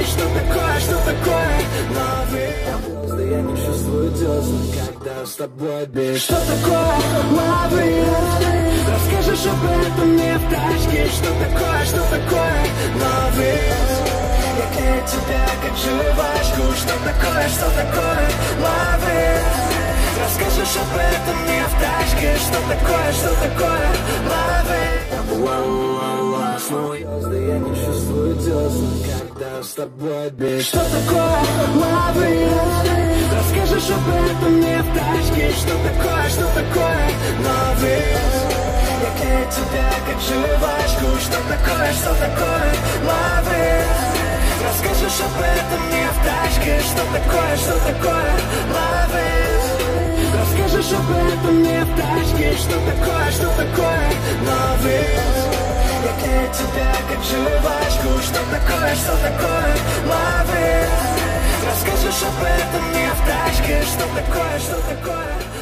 что такое новый. Я не чувствую дёсна, когда с тобой бежишь. Что такое новый? Расскажешь об этом мне в тачке. Что такое новый? Я клею тебя как жвачку. Что такое новый? Расскажешь об этом мне в тачке. Что такое новый? Снова звезды, я не чувствую дёсна, когда с тобой бежишь. Что такое новый? Расскажешь об этом мне в тачке. Что такое новый? Я клею тебя как жвачку. Что такое новый? Расскажешь об этом мне в тачке. Что такое новый? Расскажешь об этом мне в тачке. Что такое новый? Я клею тебя как жвачку. Что такое новый? Расскажешь об этом мне в тачке. Что такое